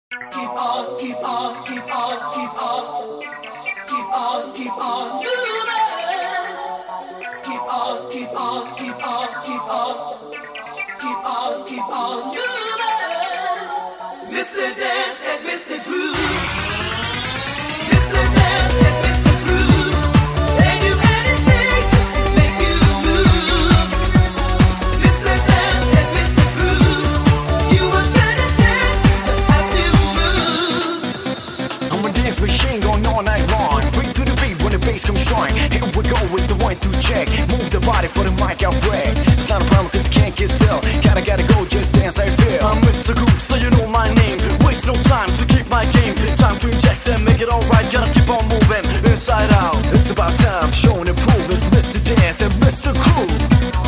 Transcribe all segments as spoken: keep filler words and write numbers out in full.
Keep on, keep on, keep on, keep on, keep on, keep on moving. Keep on, keep on, keep on, keep on, keep on, keep on moving. Mister Dance and Mister Groove. Mister Dance and Mister Groove. They do anything just to make you move. Mister Dance and Mister Groove. You won't stand a chance, you just have to move. I'm a dance machine going all night long. Break to the beat when the bass comes strong. Here we go with the one two check. Move the body for the mic out red. It's not a problem cause you can't get still. Gotta gotta go, just dance I feel. I'm Mister Groove, so you know my name. Waste no time to keep my game. Time to inject and make it alright. Gotta keep on moving inside out. It's about time, showing and prove. It's Mister Dance and Mister Groove.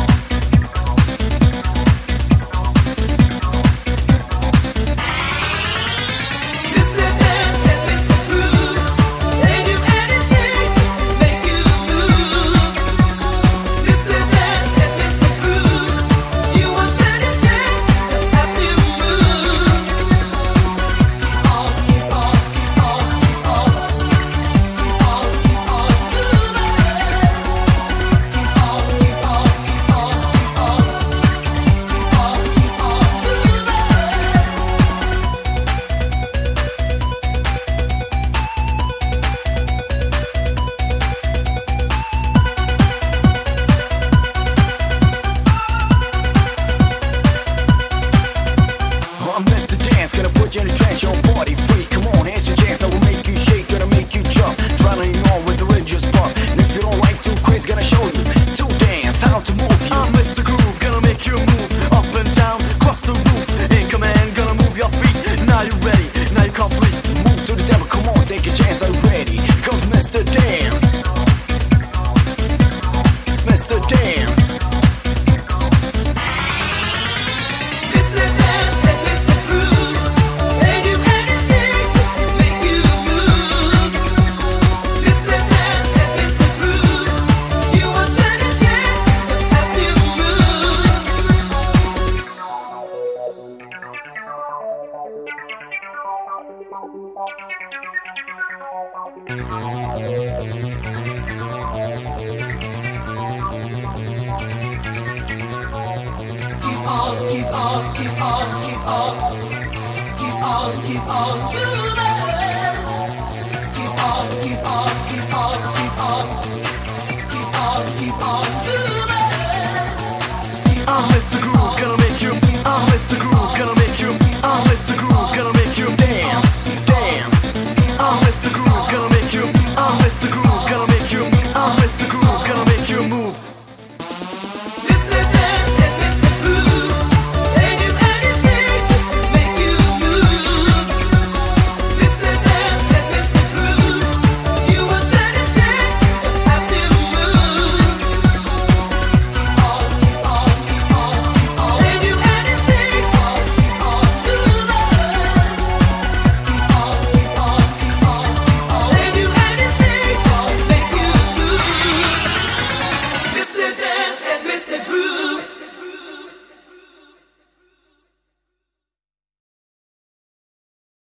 I'm Mister Dance, gonna put you in a trance, your party free. Come on, here's your chance, I will make you shake, gonna make you jump. Try to ignore with the religious pump. And if you don't like too crazy, gonna show you to dance, how to move you. I'm Mister Groove, gonna make you move up and down, cross the roof. In command, gonna move your feet. Now you're ready, now you're complete. Move to the devil, come on, take a chance, are you ready? Here comes Mister Dance. Mister Dance. Keep on, keep on, keep on, keep on, keep on, keep on moving.